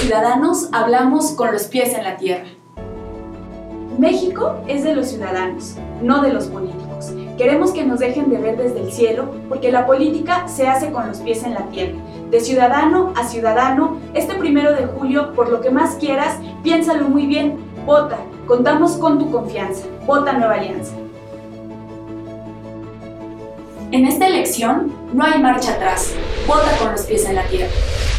ciudadanos hablamos con los pies en la tierra. México es de los ciudadanos, no de los políticos. Queremos que nos dejen de ver desde el cielo, porque la política se hace con los pies en la tierra. De ciudadano a ciudadano, este 1 de julio, por lo que más quieras, piénsalo muy bien, vota. Contamos con tu confianza. Vota Nueva Alianza. En esta elección no hay marcha atrás. Vota con los pies en la tierra.